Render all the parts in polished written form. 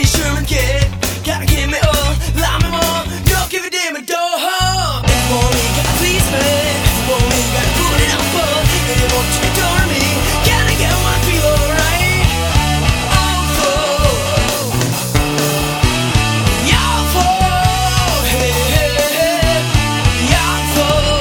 sure get. Gotta give me all, love me more. Don't give a damn a door. If you want me, gotta please me. If you want me, gotta put it up for. If you want to adore me, gotta get what I feel alright. All for, y'all for, hey, hey, hey, y'all for.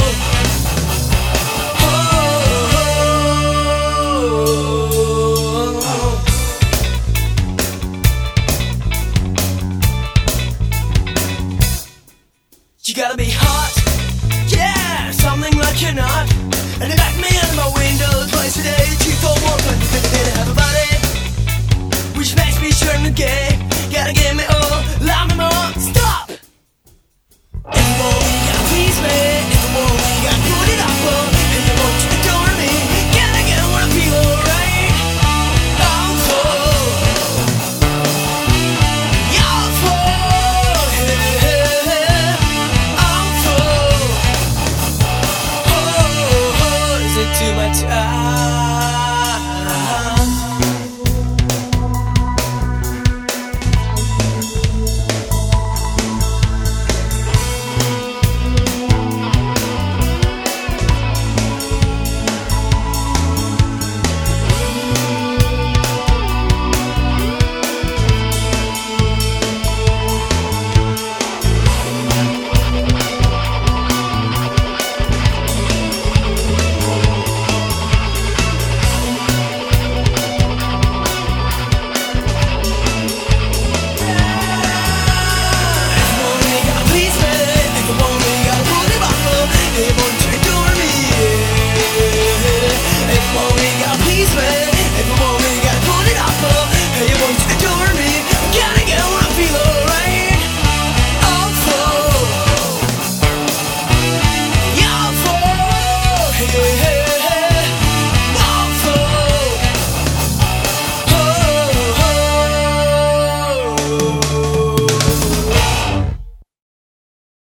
You gotta be hot, yeah, something like you're not.